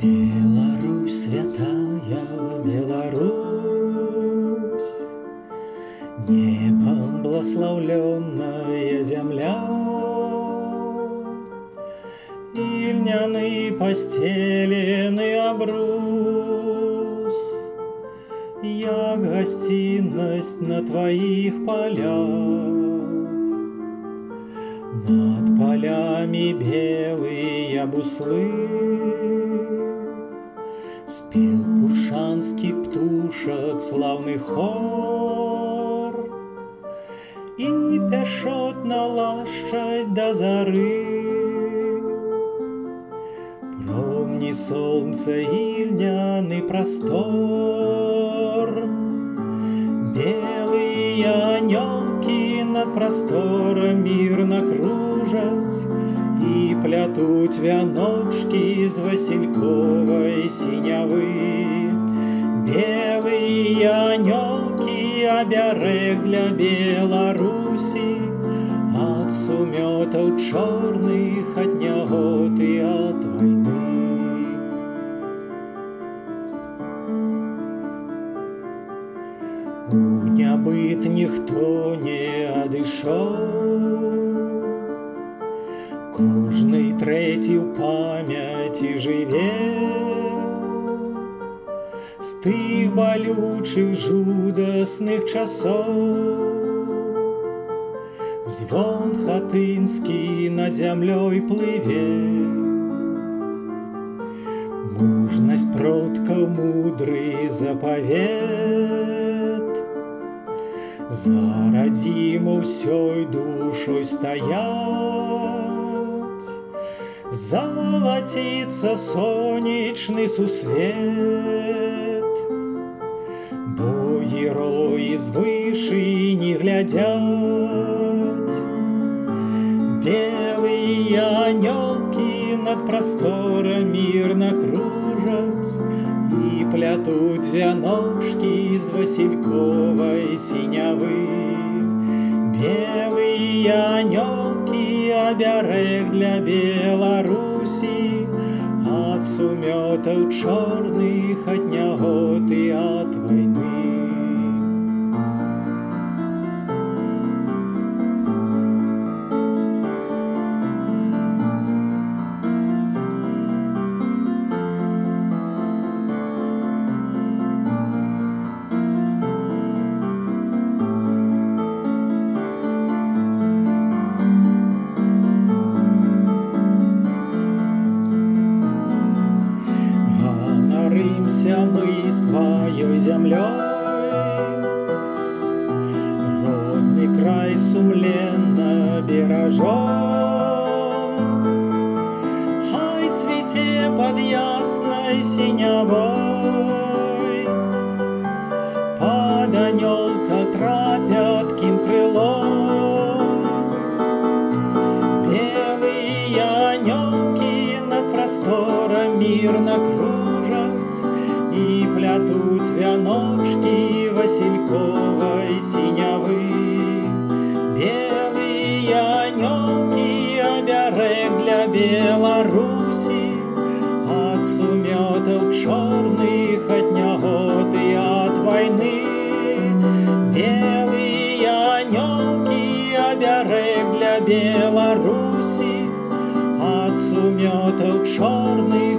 Беларусь, святая Беларусь, небом благословленная земля, и льняный постеленный обрус, я гостиность на твоих полях. Над полями белые буслы спел пуршанский птушек славный хор, и пешотна лошадь до зары. Промни солнце и льняный простор, белые анёлки над простором мирно кружат и плетут вяночки из васильковой синявы. Белые анёлки оберег для Беларуси от суметов чорных, от негод и от войны. У нябыт ніхто не адышоў, кожны трэці ў памяці жыве з тых балючых жудасных часоў. Звон хатынскі над зямлёй плыве, мужнасць продкаў мудры запавет, за радзіму ўсёй душой стаять, залаціцца сонечны сусвет, бо героі звышы не глядзяць. Белые анёлки над простором мирно кружат и плетут вяночки из васильковой синявы. Белые анёлки оберег для Беларуси от суметов чорных, от негод и от войны. Мы своей землей, родный край сумленно бережем. Хай цвете под ясной синявой, под анёлка трапятким крылом. Белые анёлки над простором мирно кружат и плетут вяночки васильковой синявы. Белые анёлки оберег для Беларуси от суметов чорных, от негод и от войны. Белые анёлки оберег для Беларуси от суметов чорных,